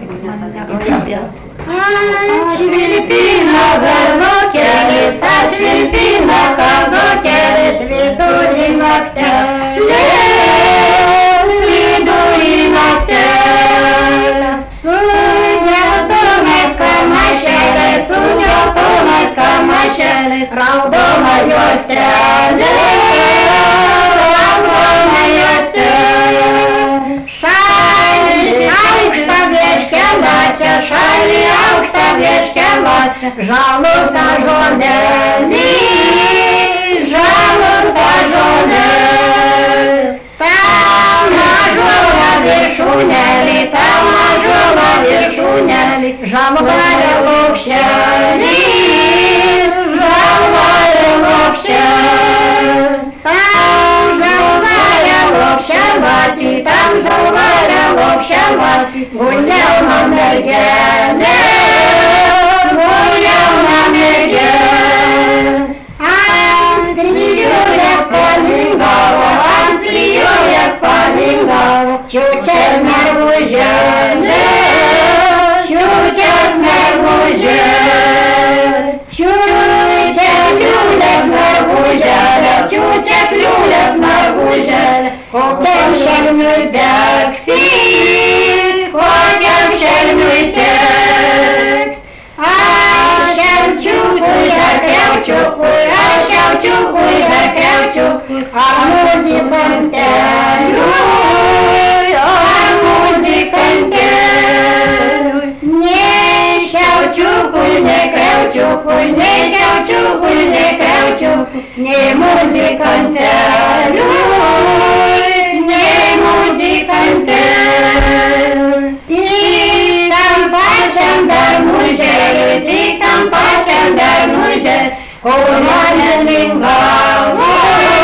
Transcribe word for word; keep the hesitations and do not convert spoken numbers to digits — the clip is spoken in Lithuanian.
Čiulpina galvokėlis, atčiulpina kazokėlis, vidurį naktelė, vidurį naktelė. Su geltonais kamašėliais, su geltonais kamašėliais, raudona juostelė, raudona juostelė. Šalį aukštą vieškelą, šalį aukštą vieškelą, žalus ąžuolėlį, žalus ąžuolėlį. Tam ąžuolo viršūnėlį, tam ąžuolo viršūnėlį, žalvarė lopšelis, žalvarė lopšelis. Tam žalvarė lopšelį, tam žalvarė lopšelį, guliauna mergelė, guliauna mergelė. Ant trijulės palingavo, ant trijulės palingavo, čiučias mergužėlė, čiučias mergužėlė. Čiučias liūlės mergužėlė, čiučias liūlės mergužėlė, kokiam šelmiui degsi, kokiam šelmiui teks. Aš jam čiukui dar kriaučiukui, aš jam čiukui dar kriaučiukui, ar muzikanteliui, ar muzikanteliui. Ne šiaučiukui, ne kriaučiukui, ne šiaučiukui, ne kriaučiukui, ne muzikanteliui, ne muzikanteliui. Tik tam pačiam dar muželiui, tik tam pačiam dar muželiui, Kaune lingavo.